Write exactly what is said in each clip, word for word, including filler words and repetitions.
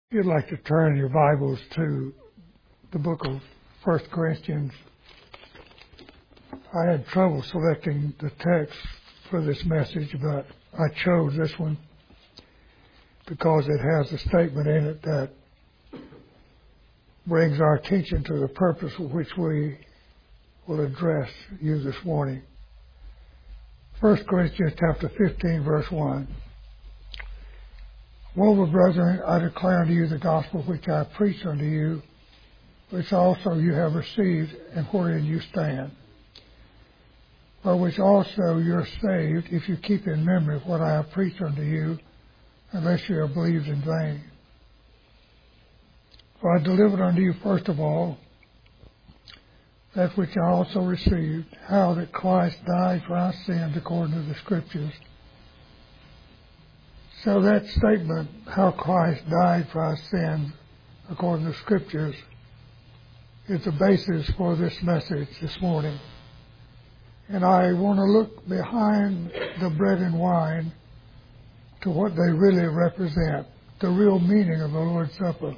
If you'd like to turn your Bibles to the book of First Corinthians, I had trouble selecting the text for this message, but I chose this one because it has a statement in it that brings our attention to the purpose for which we will address you this morning. First Corinthians chapter fifteen, verse one. Moreover, brethren, I declare unto you the gospel which I preached unto you, which also you have received, and wherein you stand, by which also you are saved, if you keep in memory what I have preached unto you, unless you have believed in vain. For I delivered unto you first of all that which I also received, how that Christ died for our sins according to the Scriptures. So that statement, how Christ died for our sins according to the Scriptures, is the basis for this message this morning. And I want to look behind the bread and wine to what they really represent, the real meaning of the Lord's Supper,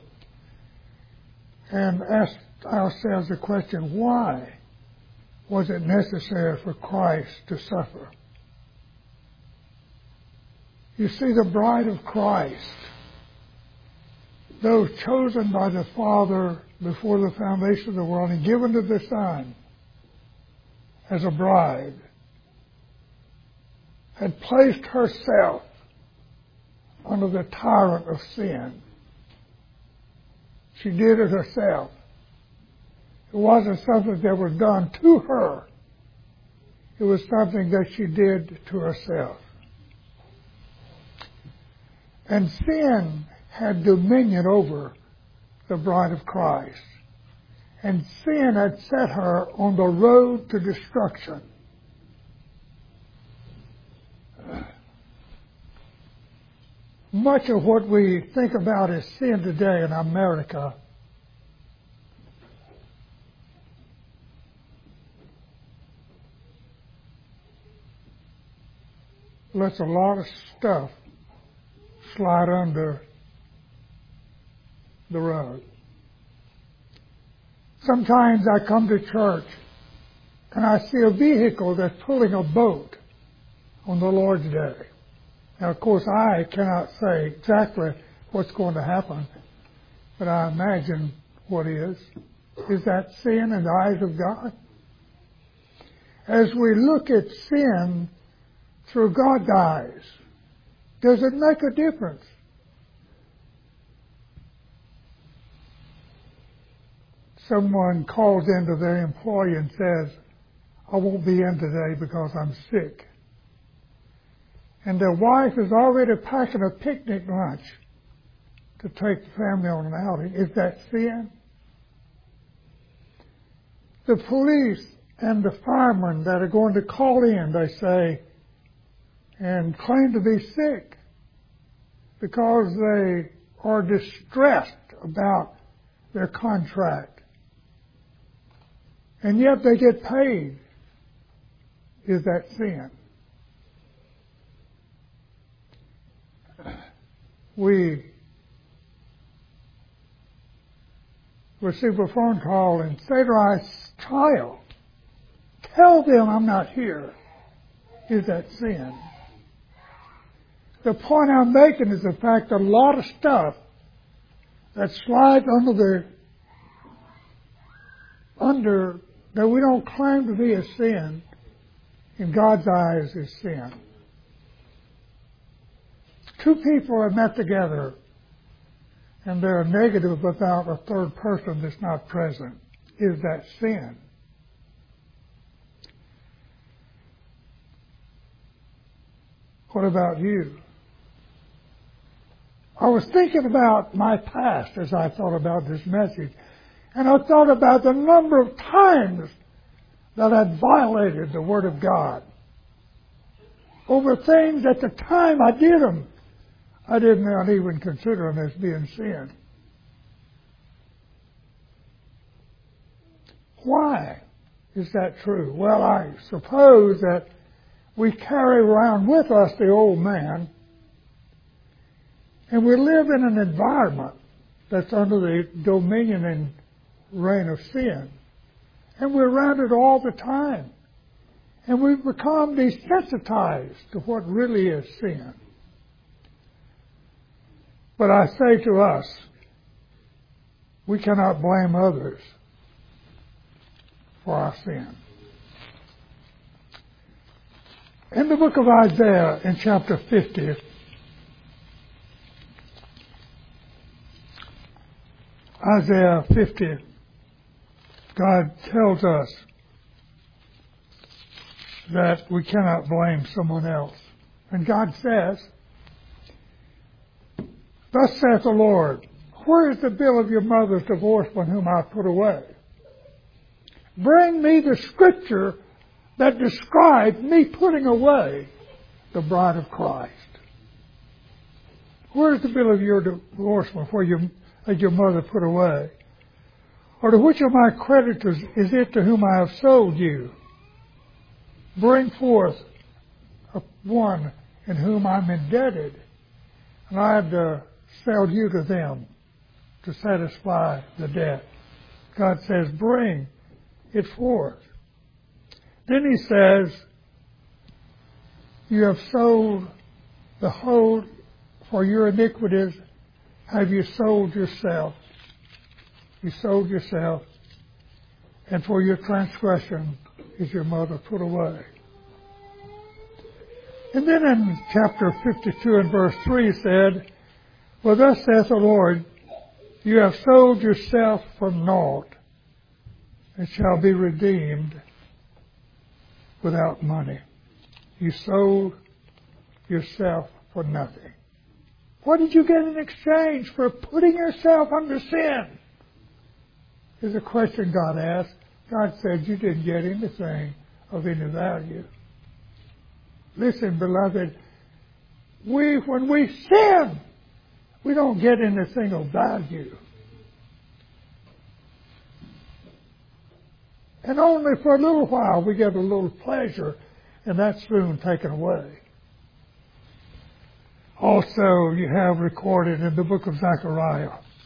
and ask ourselves the question, why was it necessary for Christ to suffer? You see, the bride of Christ, those chosen by the Father before the foundation of the world and given to the Son as a bride, had placed herself under the tyrant of sin. She did it herself. It wasn't something that was done to her. It was something that she did to herself. And sin had dominion over the bride of Christ. And sin had set her on the road to destruction. Much of what we think about as sin today in America lets a lot of stuff slide under the rug. Sometimes I come to church and I see a vehicle that's pulling a boat on the Lord's Day. Now, of course, I cannot say exactly what's going to happen, but I imagine what is. Is that sin in the eyes of God? As we look at sin through God's eyes, does it make a difference? Someone calls into their employee and says, I won't be in today because I'm sick. And their wife is already packing a picnic lunch to take the family on an outing. Is that sin? The police and the firemen that are going to call in, they say, and claim to be sick because they are distressed about their contract. And yet they get paid. Is that sin? We receive a phone call and say to our child, tell them I'm not here. Is that sin? The point I'm making is the fact that a lot of stuff that slides under the under that we don't claim to be a sin, in God's eyes is sin. Two people are met together and they're negative without a third person that's not present. Is that sin? What about you? I was thinking about my past as I thought about this message. And I thought about the number of times that I'd violated the Word of God over things at the time I did them, I did not even consider them as being sin. Why is that true? Well, I suppose that we carry around with us the old man, and we live in an environment that's under the dominion and reign of sin. And we're around it all the time. And we've become desensitized to what really is sin. But I say to us, we cannot blame others for our sin. In the book of Isaiah, in chapter fifty, Isaiah fifty, God tells us that we cannot blame someone else. And God says, "Thus saith the Lord, where is the bill of your mother's divorcement whom I put away? Bring me the scripture that describes me putting away the bride of Christ." Where is the bill of your divorcement where you, that your mother put away? Or to which of my creditors is it to whom I have sold you? Bring forth one in whom I'm indebted, and I have to sell you to them to satisfy the debt. God says, bring it forth. Then he says, you have sold the whole for your iniquities. Have you sold yourself? You sold yourself. And for your transgression is your mother put away. And then in chapter fifty-two and verse three said, well, thus saith the Lord, you have sold yourself for naught, and shall be redeemed without money. You sold yourself for nothing. What did you get in exchange for putting yourself under sin? Is a question God asked. God said, you didn't get anything of any value. Listen, beloved, we, when we sin, we don't get anything of value. And only for a little while we get a little pleasure, and that's soon taken away. Also, you have recorded in the book of Zechariah,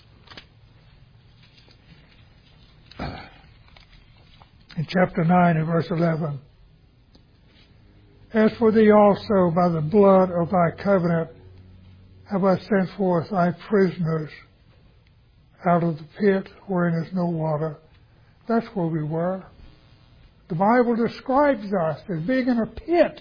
in chapter nine and verse eleven, as for thee also by the blood of thy covenant have I sent forth thy prisoners out of the pit wherein is no water. That's where we were. The Bible describes us as being in a pit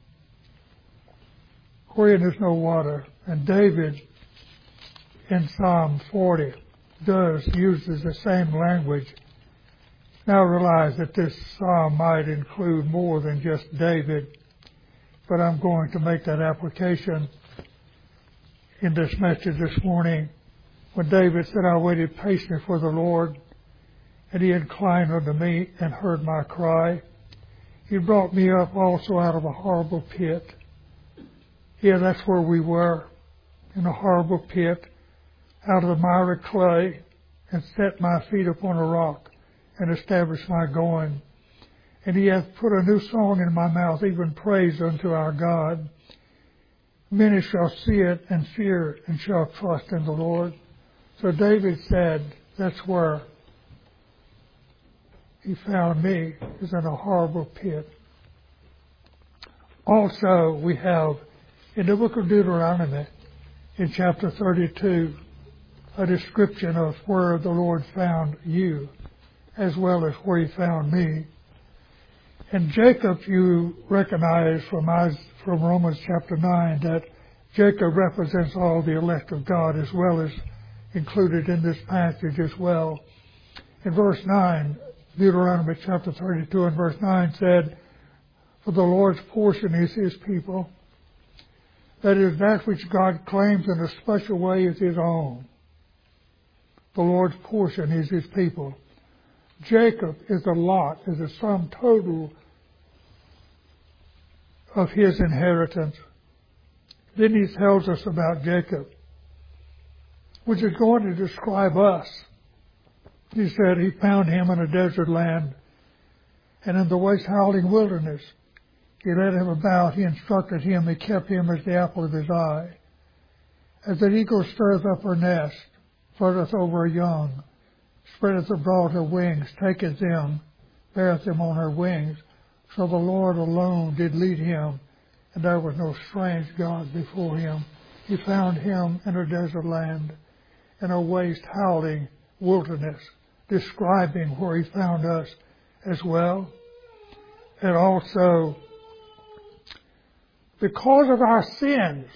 wherein is no water. And David in Psalm forty does uses the same language. Now realize that this psalm might include more than just David, but I'm going to make that application in this message this morning. When David said, I waited patiently for the Lord, and he inclined unto me and heard my cry. He brought me up also out of a horrible pit. Yeah, that's where we were, in a horrible pit, out of the miry clay, and set my feet upon a rock, and established my going. And he hath put a new song in my mouth, even praise unto our God. Many shall see it and fear and shall trust in the Lord. So David said, that's where he found me, is in a horrible pit. Also, we have in the book of Deuteronomy, in chapter thirty-two, a description of where the Lord found you, as well as where he found me. And Jacob, you recognize from, from Romans chapter nine that Jacob represents all the elect of God, as well as included in this passage as well. In verse nine, Deuteronomy chapter thirty-two and verse nine said, for the Lord's portion is his people. That is, that which God claims in a special way is his own. The Lord's portion is his people. Jacob is the lot, is the sum total of his inheritance. Then he tells us about Jacob, which is going to describe us. He said he found him in a desert land and in the waste howling wilderness. He led him about, he instructed him, he kept him as the apple of his eye. As an eagle stirs up her nest flutteth over her young, spreadeth abroad her wings, taketh them, beareth them on her wings. So the Lord alone did lead him, and there was no strange God before him. He found him in a desert land, in a waste howling wilderness, describing where he found us as well. And also, because of our sins,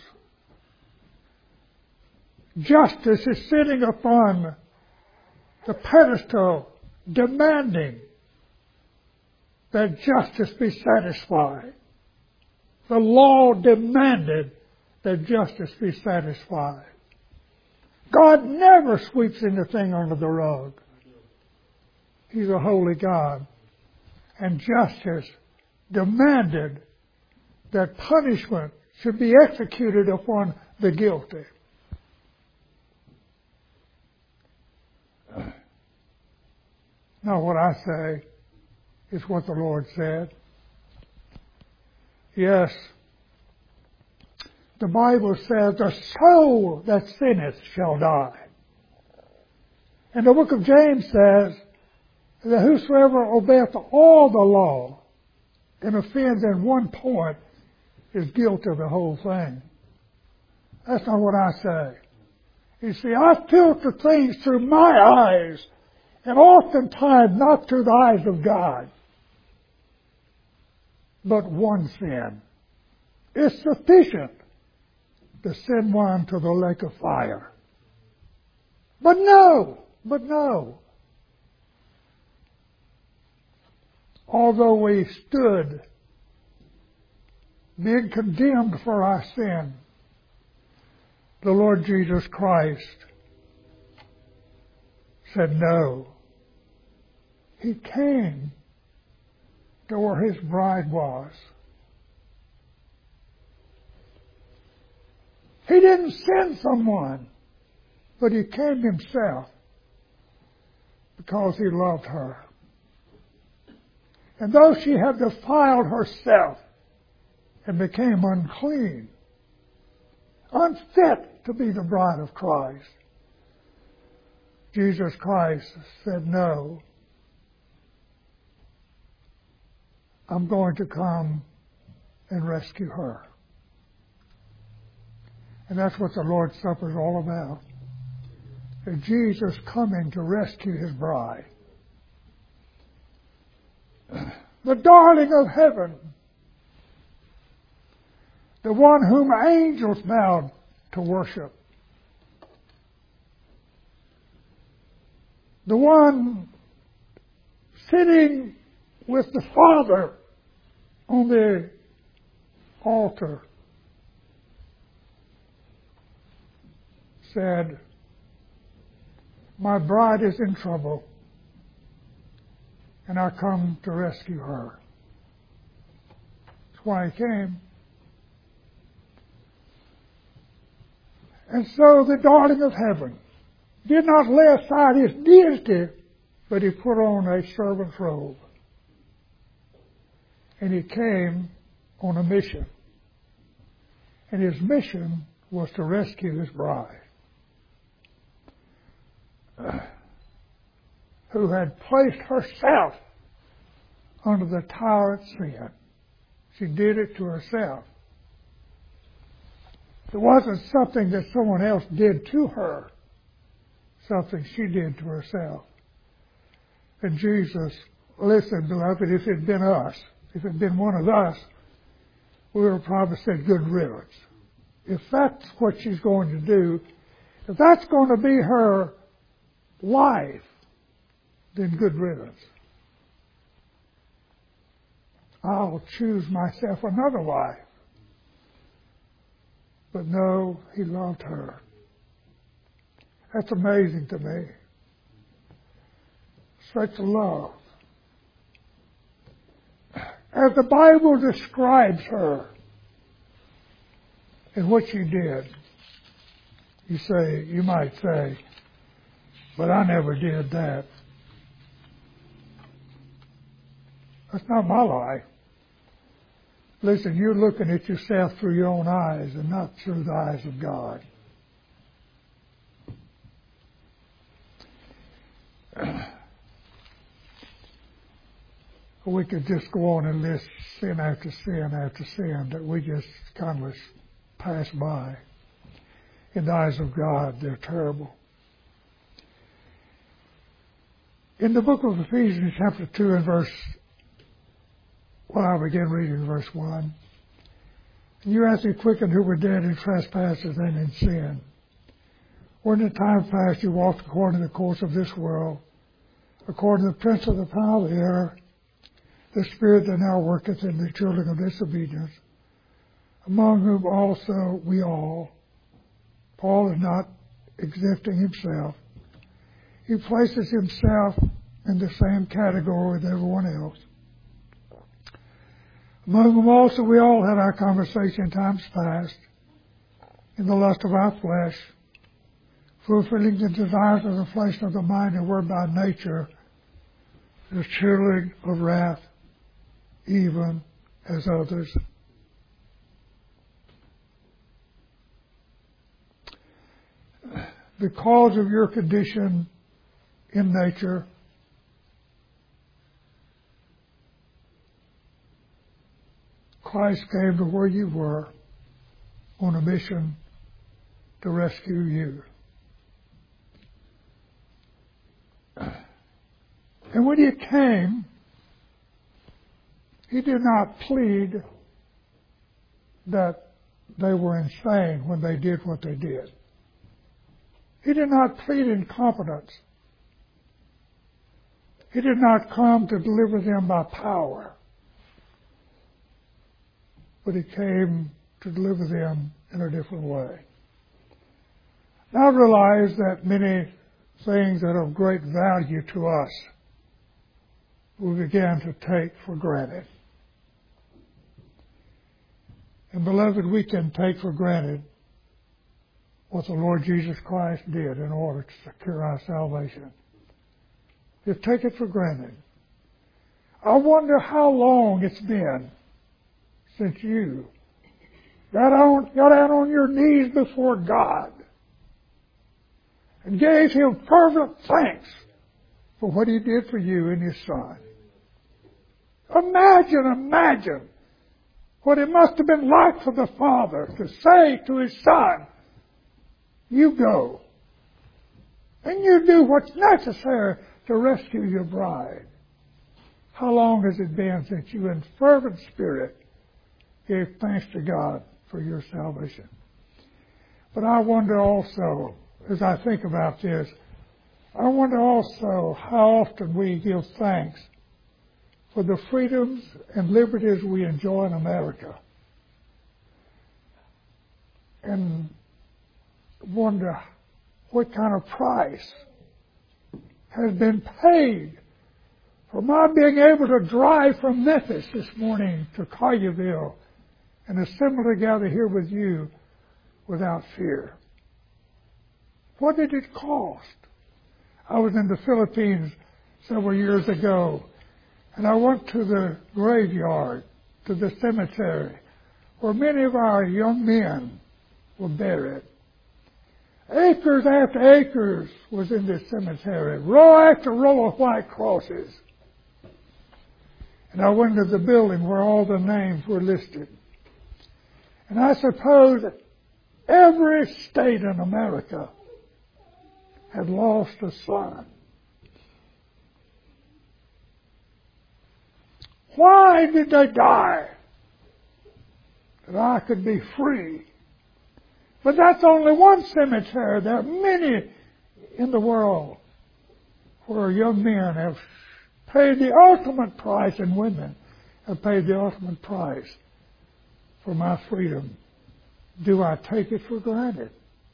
justice is sitting upon the pedestal, demanding that justice be satisfied. The law demanded that justice be satisfied. God never sweeps anything under the rug. He's a holy God. And justice demanded that punishment should be executed upon the guilty. Now what I say is what the Lord said. Yes, the Bible says the soul that sinneth shall die. And the book of James says that whosoever obeyeth all the law and offends in one point is guilty of the whole thing. That's not what I say. You see, I filter things through my eyes, and oftentimes not through the eyes of God. But one sin is sufficient to send one to the lake of fire. But no, but no. Although we stood being condemned for our sin, the Lord Jesus Christ said no. He came to where his bride was. He didn't send someone, but he came himself because he loved her. And though she had defiled herself and became unclean, unfit to be the bride of Christ, Jesus Christ said, no, I'm going to come and rescue her. And that's what the Lord's Supper is all about. Is Jesus coming to rescue his bride. The darling of heaven. The one whom angels bowed to worship. The one sitting with the Father on the altar said, my bride is in trouble, and I come to rescue her. That's why he came. And so the darling of heaven did not lay aside his deity, but he put on a servant's robe. And he came on a mission. And his mission was to rescue his bride, uh, who had placed herself under the tyrant sin. She did it to herself. It wasn't something that someone else did to her, something she did to herself. And Jesus, listen, beloved, if it had been us, if it had been one of us, we would have probably said good riddance. If that's what she's going to do, if that's going to be her life, then good riddance. I'll choose myself another wife. But no, he loved her. That's amazing to me. Such love. As the Bible describes her and what she did, you say, you might say, but I never did that. That's not my life. Listen, you're looking at yourself through your own eyes and not through the eyes of God. or we could just go on and list sin after sin after sin that we just kind of pass by. In the eyes of God, they're terrible. In the book of Ephesians, chapter two and verse, well, I'll begin reading verse one. You as he quickened who were dead in trespasses and in sin. Or in the time past you walked according to the course of this world, according to the prince of the power of the air, the spirit that now worketh in the children of disobedience, among whom also we all, Paul is not exempting himself. He places himself in the same category with everyone else. Among whom also we all had our conversation in times past, in the lust of our flesh, fulfilling the desires of the flesh and of the mind, and were by nature the children of wrath, even as others. Because of your condition in nature, Christ came to where you were on a mission to rescue you. And when he came, he did not plead that they were insane when they did what they did. He did not plead incompetence. He did not come to deliver them by power, but he came to deliver them in a different way. Now I realize that many things that are of great value to us we began to take for granted. And beloved, we can take for granted what the Lord Jesus Christ did in order to secure our salvation. Just take it for granted. I wonder how long it's been since you got on, got out on your knees before God and gave Him fervent thanks for what He did for you in His Son. Imagine, imagine what it must have been like for the Father to say to His Son, you go, and you do what's necessary to rescue your bride. How long has it been since you in fervent spirit gave thanks to God for your salvation? But I wonder also, as I think about this, I wonder also how often we give thanks for the freedoms and liberties we enjoy in America. And wonder what kind of price has been paid for my being able to drive from Memphis this morning to Collierville and assemble together here with you without fear. What did it cost? I was in the Philippines several years ago, and I went to the graveyard, to the cemetery, where many of our young men were buried. Acres after acres was in this cemetery, row after row of white crosses. And I went to the building where all the names were listed. And I suppose every state in America had lost a son. Why did they die? That I could be free. But that's only one cemetery. There are many in the world where young men have paid the ultimate price, and women have paid the ultimate price for my freedom. Do I take it for granted?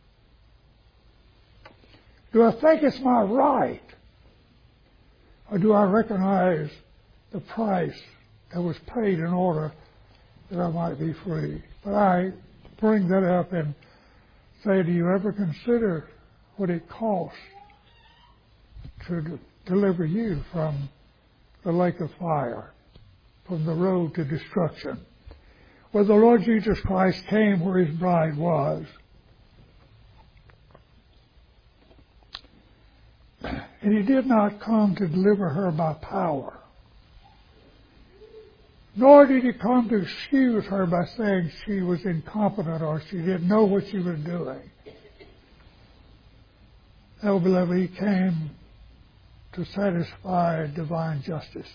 Do I think it's my right? Or do I recognize the price that was paid in order that I might be free? But I bring that up and say, do you ever consider what it costs to d- deliver you from the lake of fire, from the road to destruction? Where the Lord Jesus Christ came where His bride was. And He did not come to deliver her by power. Nor did he come to excuse her by saying she was incompetent or she didn't know what she was doing. Oh, beloved, he came to satisfy divine justice.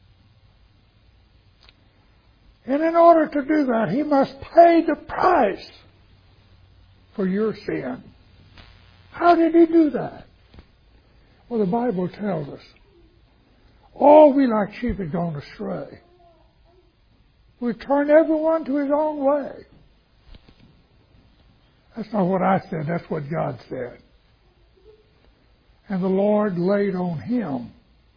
And in order to do that, he must pay the price for your sin. How did he do that? Well, the Bible tells us, all we like sheep had gone astray. We turn everyone to his own way. That's not what I said, that's what God said. And the Lord laid on him,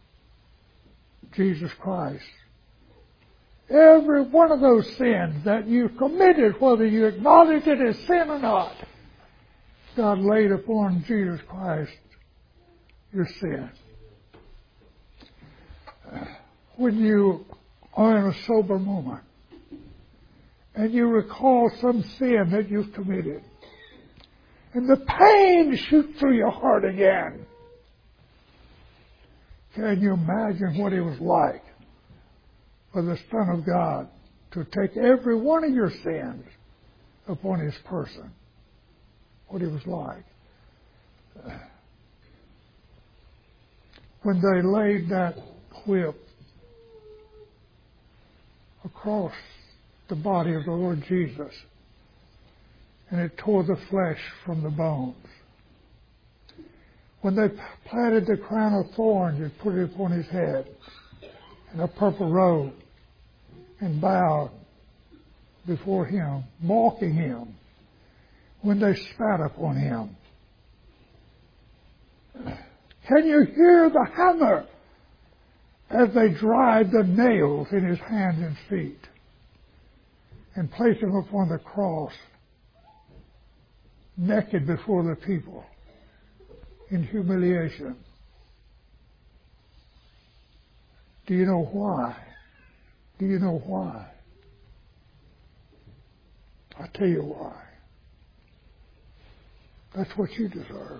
Jesus Christ, every one of those sins that you committed, whether you acknowledge it as sin or not, God laid upon Jesus Christ your sin. When you are in a sober moment and you recall some sin that you've committed, and the pain shoots through your heart again, can you imagine what it was like for the Son of God to take every one of your sins upon his person? What it was like. When they laid that whip across the body of the Lord Jesus, and it tore the flesh from the bones. When they platted the crown of thorns and put it upon his head, and a purple robe, and bowed before him, mocking him, when they spat upon him. Can you hear the hammer as they drive the nails in his hands and feet and place him upon the cross, naked before the people in humiliation? Do you know why? Do you know why? I'll tell you why. That's what you deserved.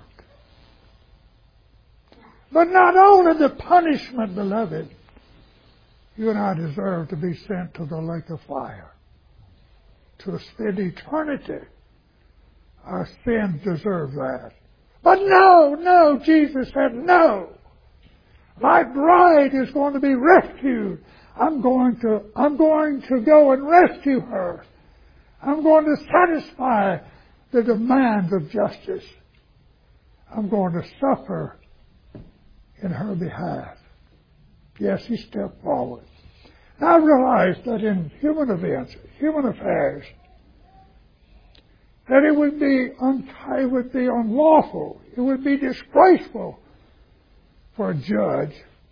But not only the punishment, beloved, you and I deserve to be sent to the lake of fire, to spend eternity. Our sins deserve that. But no, no, Jesus said, no. My bride is going to be rescued. I'm going to, I'm going to go and rescue her. I'm going to satisfy the demands of justice. I'm going to suffer in her behalf. Yes, he stepped forward. Now I realize that in human events, human affairs, that it would be un- it would be unlawful, it would be disgraceful for a judge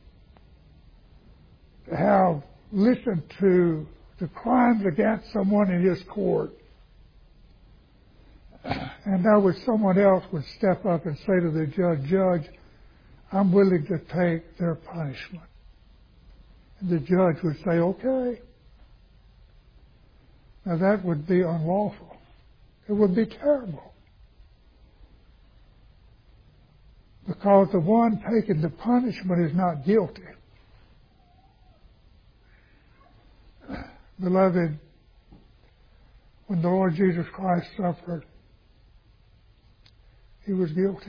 to have listened to the crimes against someone in his court, and that was someone else would step up and say to the judge, Judge, I'm willing to take their punishment. And the judge would say, okay. Now that would be unlawful. It would be terrible. Because the one taking the punishment is not guilty. Beloved, when the Lord Jesus Christ suffered, he was guilty.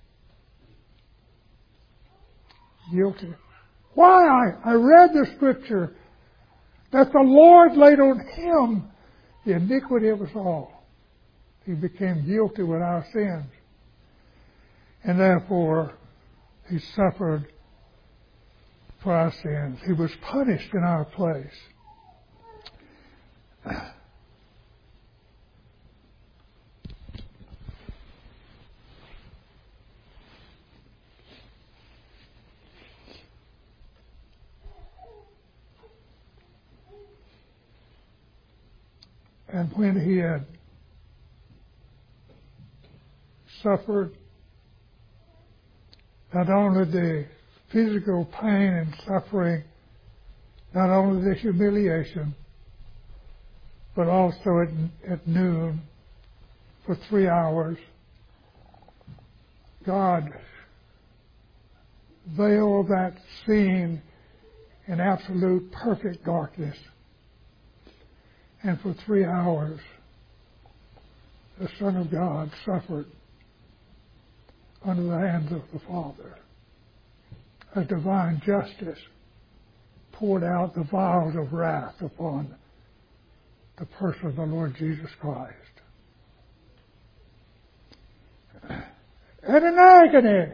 Guilty. Why? I, I read the scripture that the Lord laid on him the iniquity of us all. He became guilty with our sins. And therefore, he suffered for our sins. He was punished in our place. And when he had suffered not only the physical pain and suffering, not only the humiliation, but also at, at noon for three hours, God veiled that scene in absolute perfect darkness And for three hours, the Son of God suffered under the hands of the Father. As divine justice poured out the vials of wrath upon the person of the Lord Jesus Christ. And in agony,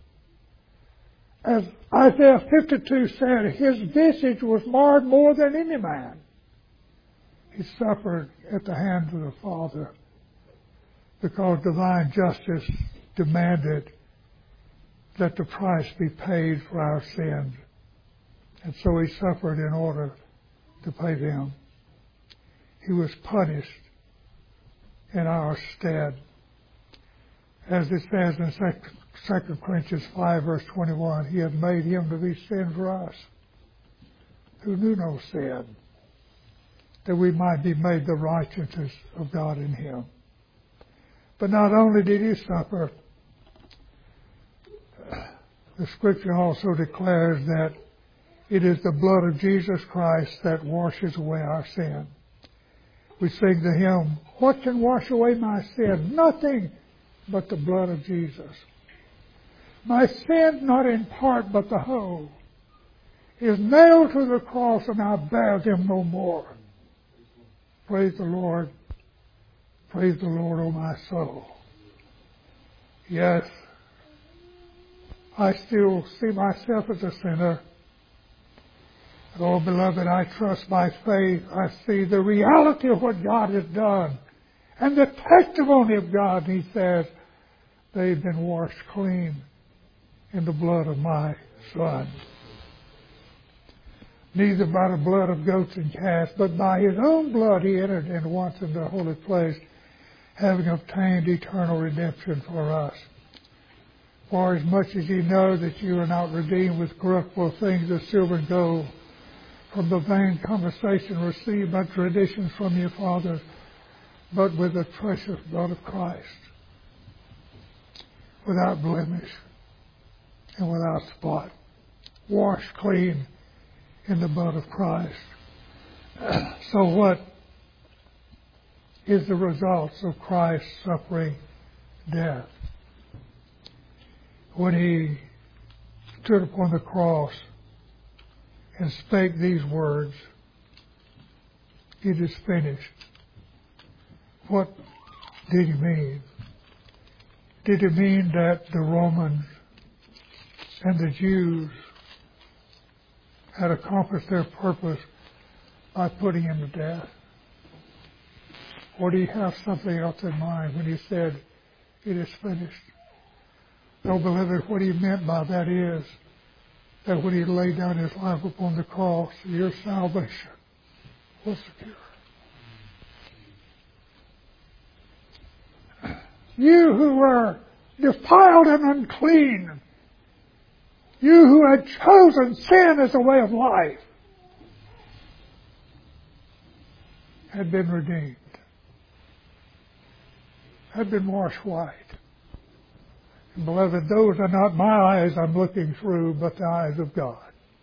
as Isaiah fifty-two said, his visage was marred more than any man. He suffered at the hands of the Father because divine justice demanded that the price be paid for our sins. And so he suffered in order to pay them. He was punished in our stead. As it says in Second Corinthians five, verse twenty-one, he had made him to be sin for us, who knew no sin, that we might be made the righteousness of God in him. But not only did he suffer, the Scripture also declares that it is the blood of Jesus Christ that washes away our sin. We sing the hymn, "What can wash away my sin? Nothing but the blood of Jesus. My sin, not in part but the whole, is nailed to the cross, and I bear them no more." Praise the Lord. Praise the Lord, O my soul. Yes, I still see myself as a sinner. Oh, beloved, I trust by faith. I see the reality of what God has done and the testimony of God. He says, they've been washed clean in the blood of my Son. Neither by the blood of goats and calves, but by his own blood he entered in once into the holy place, having obtained eternal redemption for us. For as much as ye know that you are not redeemed with corruptible things of silver and gold, from the vain conversation received by traditions from your fathers, but with the precious blood of Christ, without blemish and without spot, washed clean in the blood of Christ. So what is the results of Christ's suffering death? When he stood upon the cross and spake these words, "It is finished." What did he mean? Did he mean that the Romans and the Jews had accomplished their purpose by putting him to death? Or did he have something else in mind when he said, "It is finished"? No, beloved, what he meant by that is that when he laid down his life upon the cross, your salvation was secure. You who were defiled and unclean, you who had chosen sin as a way of life, had been redeemed, had been washed white. And beloved, those are not my eyes I'm looking through, but the eyes of God.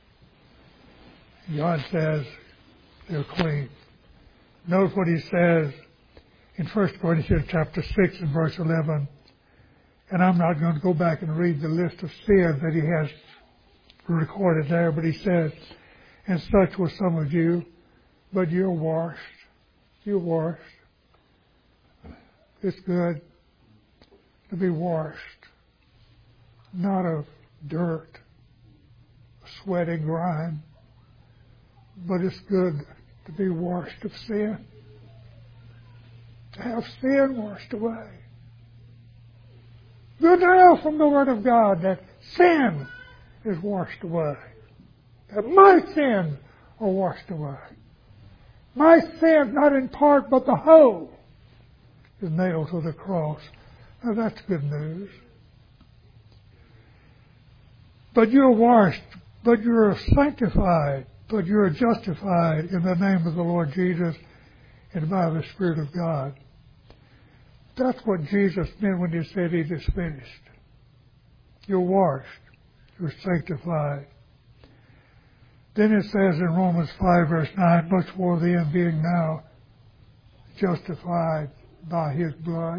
God says they're clean. Note what he says in First Corinthians chapter six and verse eleven. And I'm not going to go back and read the list of sins that he has recorded there, but he says, "And such were some of you, but you're washed. You're washed." It's good to be washed, not of dirt, sweat and grime, but it's good to be washed of sin, to have sin washed away. Good to know from the Word of God that sin is washed away, that my sins are washed away. My sin, not in part but the whole, is nailed to the cross. Now that's good news. But you're washed, but you're sanctified, but you're justified in the name of the Lord Jesus and by the Spirit of God. That's what Jesus meant when he said it is finished. You're washed. You're sanctified. Then it says in Romans five verse nine, "Much more then, being now justified by his blood.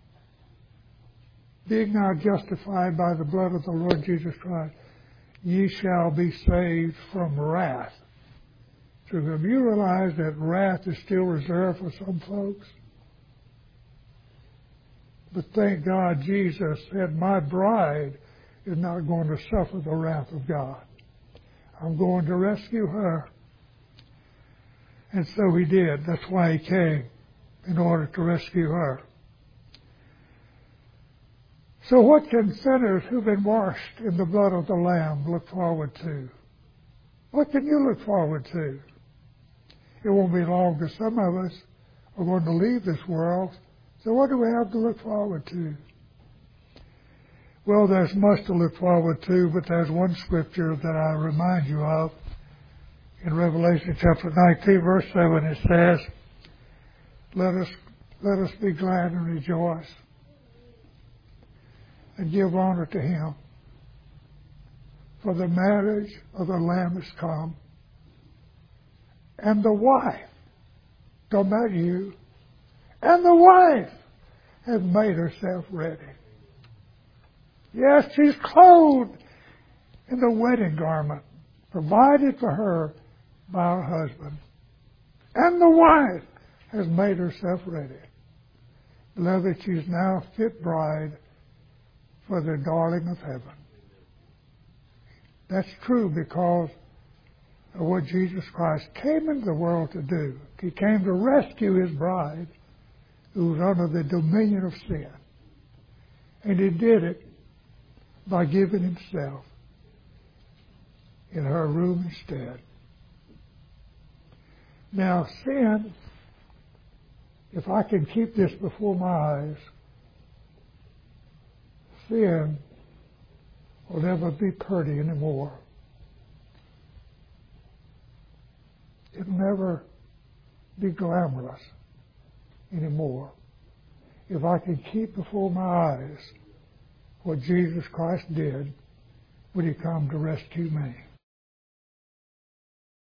Being now justified by the blood of the Lord Jesus Christ, ye shall be saved from wrath. So have you realized that wrath is still reserved for some folks? But thank God Jesus said, my bride is not going to suffer the wrath of God. I'm going to rescue her. And so he did. That's why he came, in order to rescue her. So what can sinners who've been washed in the blood of the Lamb look forward to? What can you look forward to? It won't be long till some of us are going to leave this world. So what do we have to look forward to? Well, there's much to look forward to, but there's one scripture that I remind you of. In Revelation chapter nineteen, verse seven, it says, Let us, let us be glad and rejoice and give honor to him. For the marriage of the Lamb is come, and the wife, don't matter you, and the wife has made herself ready. Yes, she's clothed in the wedding garment provided for her by her husband. And the wife has made herself ready. Beloved, she's now fit bride for the darling of heaven. That's true because of what Jesus Christ came into the world to do. He came to rescue his bride who was under the dominion of sin. And he did it by giving himself in her room instead. Now, sin, if I can keep this before my eyes, sin will never be pretty anymore. It'll never be glamorous anymore. If I can keep before my eyes what Jesus Christ did when he came to rescue me.